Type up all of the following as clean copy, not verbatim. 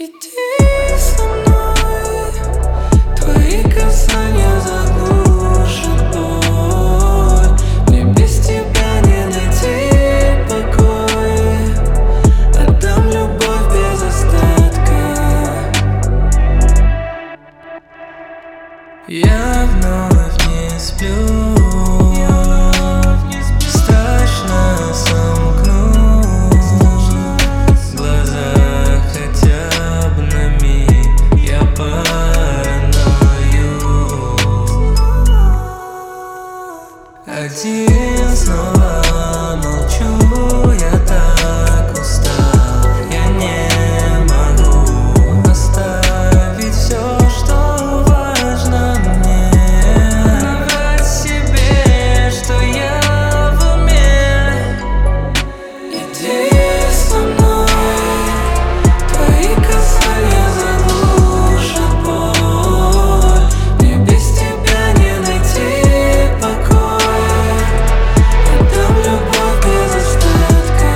Иди со мной, твои касания заглушат боль. Мне без тебя не найти покой. Отдам любовь без остатка. Я вновь не сплю. Страшно сомкнуть глаза хотя бы на миг. Я параною. Один снова молчу. Я так устал. Я не могу оставить все, что важно мне. Наврать себе, что я в уме. Иди со мной, твои касания заглушат боль. Мне без тебя не найти покой. Отдам любовь без остатка.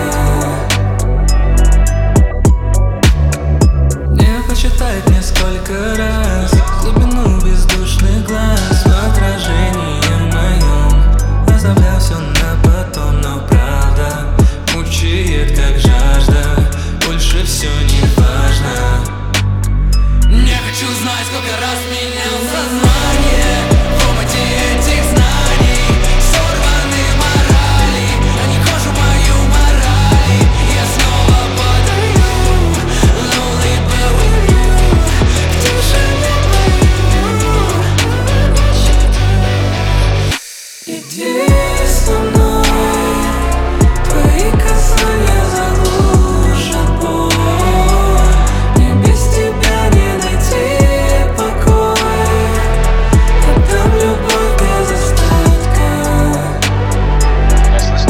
Не почитать несколько раз глубину бездушных глаз. В отражении моем оставляю все на потом, но правда мучает, как жажда. Больше все не важно. Не хочу знать, сколько раз менял сознание в омуте этих знаний. Сорваны морали, они кожу мою морали. Я снова падаю, lonely but with you. Где же не пою? Иди со мной, твои касания заглушат боль. Мне без тебя не найти покой. Отдам любовь без остатка. Я слышал.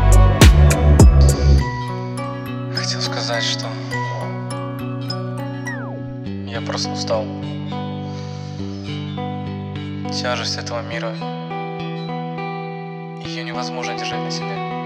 Хотел сказать, что я просто устал. Тяжесть этого мира, ее невозможно держать на себе.